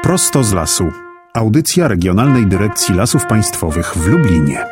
Prosto z lasu. Audycja Regionalnej Dyrekcji Lasów Państwowych w Lublinie.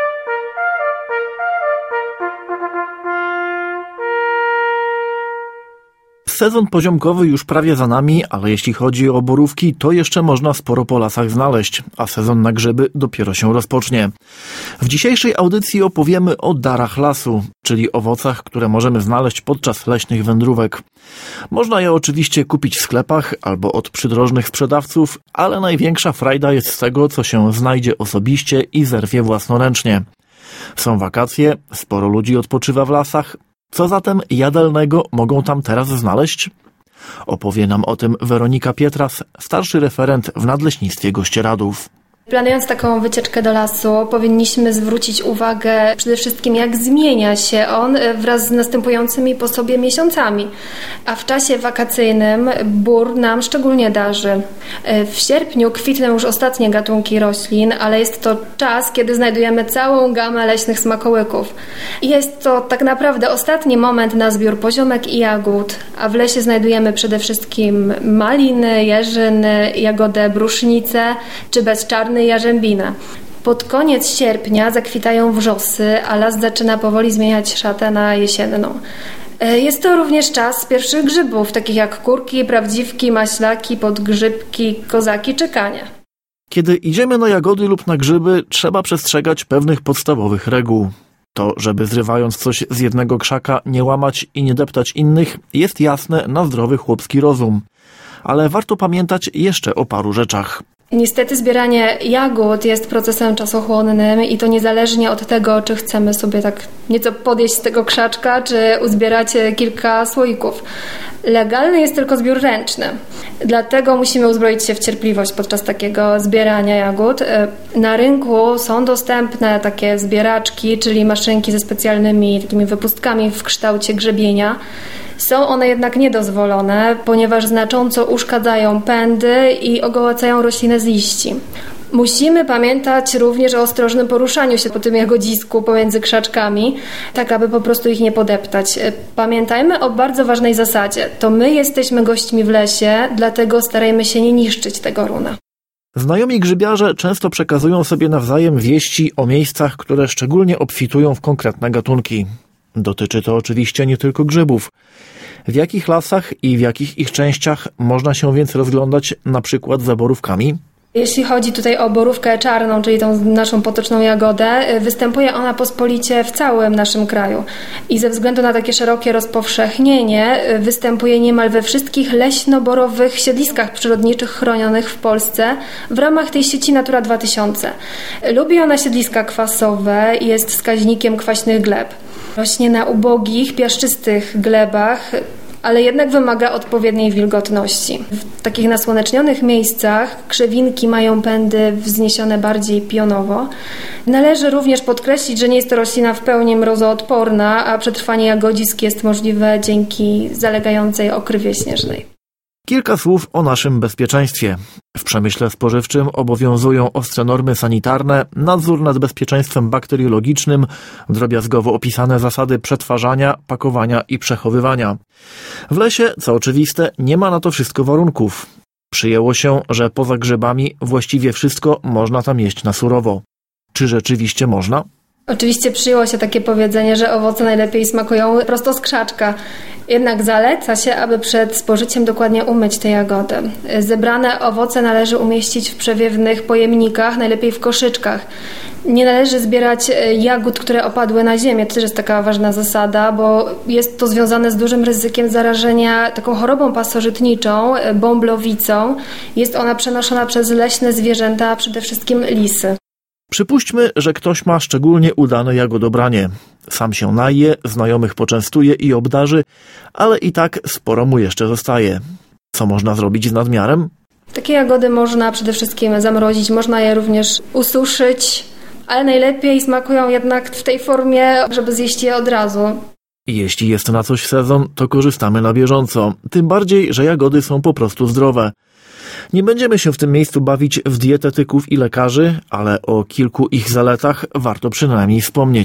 Sezon poziomkowy już prawie za nami, ale jeśli chodzi o borówki, to jeszcze można sporo po lasach znaleźć, a sezon na grzyby dopiero się rozpocznie. W dzisiejszej audycji opowiemy o darach lasu, czyli owocach, które możemy znaleźć podczas leśnych wędrówek. Można je oczywiście kupić w sklepach albo od przydrożnych sprzedawców, ale największa frajda jest z tego, co się znajdzie osobiście i zerwie własnoręcznie. Są wakacje, sporo ludzi odpoczywa w lasach. Co zatem jadalnego mogą tam teraz znaleźć? Opowie nam o tym Weronika Pietras, starszy referent w Nadleśnictwie Gościeradów. Planując taką wycieczkę do lasu, powinniśmy zwrócić uwagę przede wszystkim, jak zmienia się on wraz z następującymi po sobie miesiącami. A w czasie wakacyjnym bór nam szczególnie darzy. W sierpniu kwitną już ostatnie gatunki roślin, ale jest to czas, kiedy znajdujemy całą gamę leśnych smakołyków. Jest to tak naprawdę ostatni moment na zbiór poziomek i jagód, a w lesie znajdujemy przede wszystkim maliny, jeżyny, jagodę brusznicę czy bezczarny jarzębinę. Pod koniec sierpnia zakwitają wrzosy, a las zaczyna powoli zmieniać szatę na jesienną. Jest to również czas pierwszych grzybów, takich jak kurki, prawdziwki, maślaki, podgrzybki, kozaki czy kanie. Kiedy idziemy na jagody lub na grzyby, trzeba przestrzegać pewnych podstawowych reguł. To, żeby zrywając coś z jednego krzaka nie łamać i nie deptać innych, jest jasne na zdrowy chłopski rozum. Ale warto pamiętać jeszcze o paru rzeczach. Niestety zbieranie jagód jest procesem czasochłonnym i to niezależnie od tego, czy chcemy sobie tak nieco podjeść z tego krzaczka, czy uzbierać kilka słoików. Legalny jest tylko zbiór ręczny. Dlatego musimy uzbroić się w cierpliwość podczas takiego zbierania jagód. Na rynku są dostępne takie zbieraczki, czyli maszynki ze specjalnymi takimi wypustkami w kształcie grzebienia. Są one jednak niedozwolone, ponieważ znacząco uszkadzają pędy i ogołacają roślinę z liści. Musimy pamiętać również o ostrożnym poruszaniu się po tym jagodzisku pomiędzy krzaczkami, tak aby po prostu ich nie podeptać. Pamiętajmy o bardzo ważnej zasadzie. To my jesteśmy gośćmi w lesie, dlatego starajmy się nie niszczyć tego runa. Znajomi grzybiarze często przekazują sobie nawzajem wieści o miejscach, które szczególnie obfitują w konkretne gatunki. Dotyczy to oczywiście nie tylko grzybów. W jakich lasach i w jakich ich częściach można się więc rozglądać na przykład za borówkami? Jeśli chodzi tutaj o borówkę czarną, czyli tą naszą potoczną jagodę, występuje ona pospolicie w całym naszym kraju. I ze względu na takie szerokie rozpowszechnienie występuje niemal we wszystkich leśno-borowych siedliskach przyrodniczych chronionych w Polsce w ramach tej sieci Natura 2000. Lubi ona siedliska kwasowe i jest wskaźnikiem kwaśnych gleb. Rośnie na ubogich, piaszczystych glebach, ale jednak wymaga odpowiedniej wilgotności. W takich nasłonecznionych miejscach krzewinki mają pędy wzniesione bardziej pionowo. Należy również podkreślić, że nie jest to roślina w pełni mrozoodporna, a przetrwanie jagodzisk jest możliwe dzięki zalegającej okrywie śnieżnej. Kilka słów o naszym bezpieczeństwie. W przemyśle spożywczym obowiązują ostre normy sanitarne, nadzór nad bezpieczeństwem bakteriologicznym, drobiazgowo opisane zasady przetwarzania, pakowania i przechowywania. W lesie, co oczywiste, nie ma na to wszystko warunków. Przyjęło się, że poza grzybami właściwie wszystko można tam jeść na surowo. Czy rzeczywiście można? Oczywiście przyjęło się takie powiedzenie, że owoce najlepiej smakują prosto z krzaczka. Jednak zaleca się, aby przed spożyciem dokładnie umyć te jagody. Zebrane owoce należy umieścić w przewiewnych pojemnikach, najlepiej w koszyczkach. Nie należy zbierać jagód, które opadły na ziemię. To też jest taka ważna zasada, bo jest to związane z dużym ryzykiem zarażenia taką chorobą pasożytniczą, bąblowicą. Jest ona przenoszona przez leśne zwierzęta, przede wszystkim lisy. Przypuśćmy, że ktoś ma szczególnie udane jagodobranie. Sam się naje, znajomych poczęstuje i obdarzy, ale i tak sporo mu jeszcze zostaje. Co można zrobić z nadmiarem? Takie jagody można przede wszystkim zamrozić, można je również ususzyć, ale najlepiej smakują jednak w tej formie, żeby zjeść je od razu. Jeśli jest na coś sezon, to korzystamy na bieżąco. Tym bardziej, że jagody są po prostu zdrowe. Nie będziemy się w tym miejscu bawić w dietetyków i lekarzy, ale o kilku ich zaletach warto przynajmniej wspomnieć.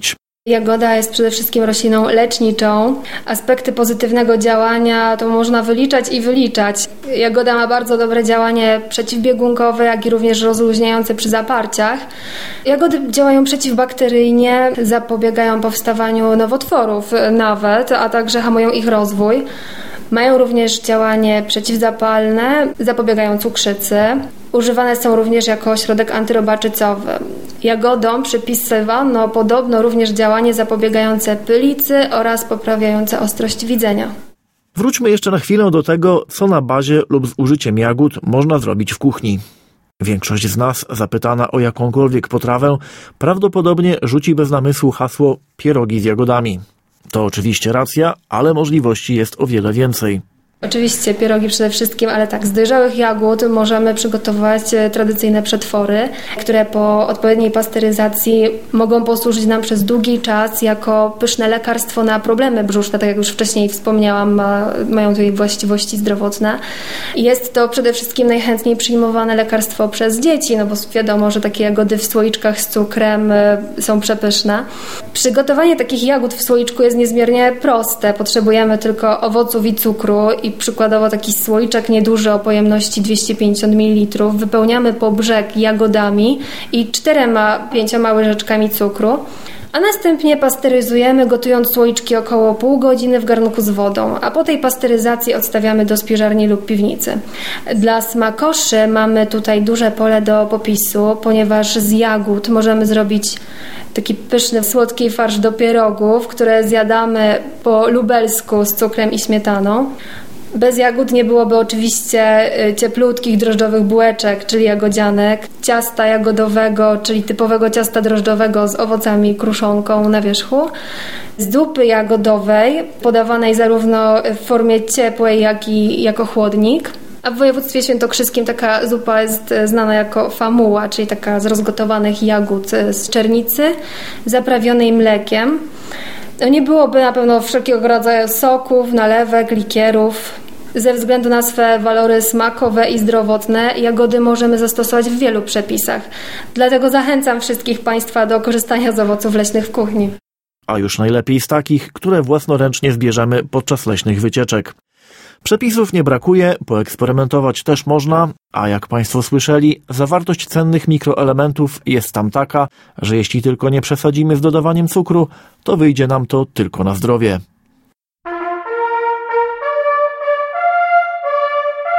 Jagoda jest przede wszystkim rośliną leczniczą. Aspekty pozytywnego działania to można wyliczać i wyliczać. Jagoda ma bardzo dobre działanie przeciwbiegunkowe, jak i również rozluźniające przy zaparciach. Jagody działają przeciwbakteryjnie, zapobiegają powstawaniu nowotworów nawet, a także hamują ich rozwój. Mają również działanie przeciwzapalne, zapobiegają cukrzycy. Używane są również jako środek antyrobaczycowy. Jagodom przypisywano podobno również działanie zapobiegające pylicy oraz poprawiające ostrość widzenia. Wróćmy jeszcze na chwilę do tego, co na bazie lub z użyciem jagód można zrobić w kuchni. Większość z nas, zapytana o jakąkolwiek potrawę, prawdopodobnie rzuci bez namysłu hasło pierogi z jagodami. To oczywiście racja, ale możliwości jest o wiele więcej. Oczywiście pierogi przede wszystkim, ale tak, z dojrzałych jagód możemy przygotować tradycyjne przetwory, które po odpowiedniej pasteryzacji mogą posłużyć nam przez długi czas jako pyszne lekarstwo na problemy brzuszne, tak jak już wcześniej wspomniałam, mają tutaj właściwości zdrowotne. Jest to przede wszystkim najchętniej przyjmowane lekarstwo przez dzieci, no bo wiadomo, że takie jagody w słoiczkach z cukrem są przepyszne. Przygotowanie takich jagód w słoiczku jest niezmiernie proste. Potrzebujemy tylko owoców i cukru i przykładowo taki słoiczek nieduży o pojemności 250 ml wypełniamy po brzeg jagodami i 4-5 łyżeczkami cukru, a następnie pasteryzujemy, gotując słoiczki około pół godziny w garnku z wodą, a po tej pasteryzacji odstawiamy do spiżarni lub piwnicy. Dla smakoszy mamy tutaj duże pole do popisu, ponieważ z jagód możemy zrobić taki pyszny, słodki farsz do pierogów, które zjadamy po lubelsku z cukrem i śmietaną. Bez jagód nie byłoby oczywiście cieplutkich drożdżowych bułeczek, czyli jagodzianek, ciasta jagodowego, czyli typowego ciasta drożdżowego z owocami i kruszonką na wierzchu, z zupy jagodowej, podawanej zarówno w formie ciepłej, jak i jako chłodnik. A w województwie świętokrzyskim taka zupa jest znana jako famuła, czyli taka z rozgotowanych jagód z czernicy, zaprawionej mlekiem. Nie byłoby na pewno wszelkiego rodzaju soków, nalewek, likierów. Ze względu na swe walory smakowe i zdrowotne jagody możemy zastosować w wielu przepisach. Dlatego zachęcam wszystkich Państwa do korzystania z owoców leśnych w kuchni. A już najlepiej z takich, które własnoręcznie zbierzemy podczas leśnych wycieczek. Przepisów nie brakuje, poeksperymentować też można, a jak Państwo słyszeli, zawartość cennych mikroelementów jest tam taka, że jeśli tylko nie przesadzimy z dodawaniem cukru, to wyjdzie nam to tylko na zdrowie.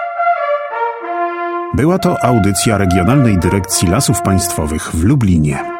Była to audycja Regionalnej Dyrekcji Lasów Państwowych w Lublinie.